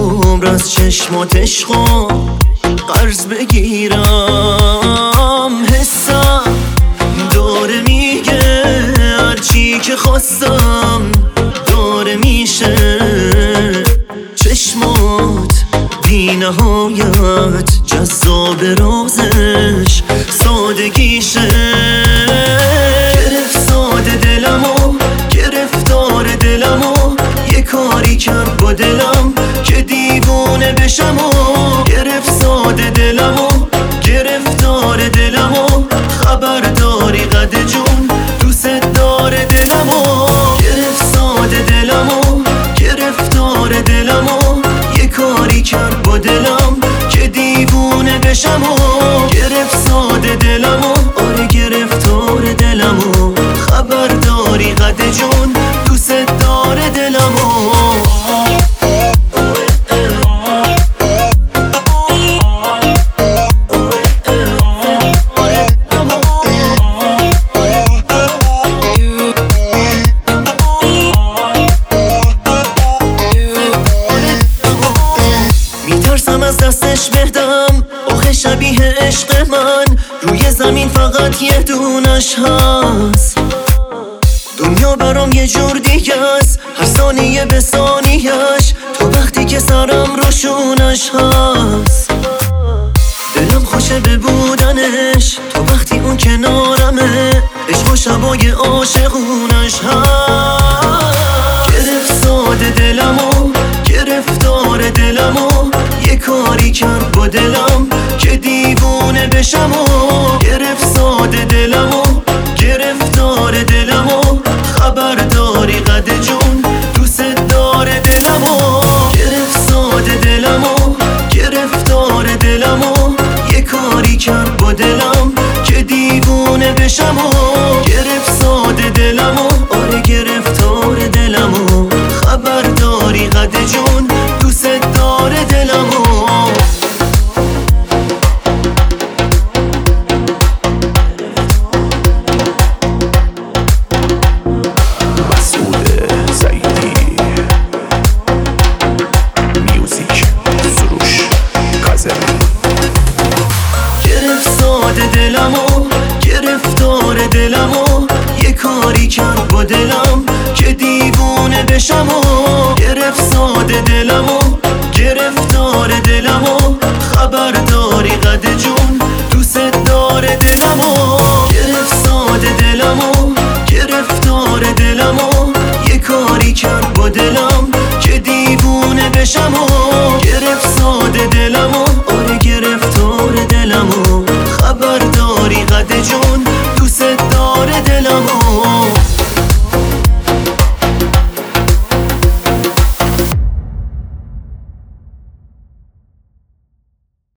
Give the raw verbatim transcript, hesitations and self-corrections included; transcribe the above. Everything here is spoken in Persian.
عمر از چشمات عشقا قرض بگیرم. حسم داره میگه هرچی که خواستم داره میشه. چشمات بی نهایت جذاب رازش سادگیشه. گرفت ساده دلمو گرفتار دلمو یه کاری کرد با دلم که دیوونه بشم. و گرفت ساده دلمو گرفتار دلمو خبرداری قد جون دوست داره دلمو. گرفت ساده دلمو گرفتار دلمو یه کاری کرد با دلم که دیوونه بشم. و گرفت ساده دلمو آره گرفتار دلمو خبرداری قد جون دوست داره دلمو. میترسم از دستش بهدم آخه شبیه عشق من روی زمین فقط یه دونش هست. دنیا برام یه جور دیگه است هر ثانیه به ثانیه‌اش تو وقتی که سرم روشونش هست. دلم خوشه به بودنش تو وقتی اون کنارمه. عشق و شبای عاشقونش هست. گرفت ساده دلمو گرفتار دلمو یه کاری کرد با دلم که دیوونه بشم. و گرفت ساده دلمو گرفتار دلمو خبرداری قد جون دوست داره دلمو. گرفت ساده دلمو گرفتار دلمو یه کاری کرد با دلم که دیوونه بشم. و گرفت ساده دلمو آره گرفتار دلمو خبرداری قد جون دوست داره دلمو. دلمو گرفتار دلمو یه کاری کرد با دلم که دیوونه بشم. و گرفت ساده دلمو گرفتار دلمو خبرداری قد جون دوست داره دلمو. گرفت ساده دلمو گرفتار دلمو یه کاری کرد با دلم که دیوونه بشم. و گرفت ساده دلمو آره گرفتار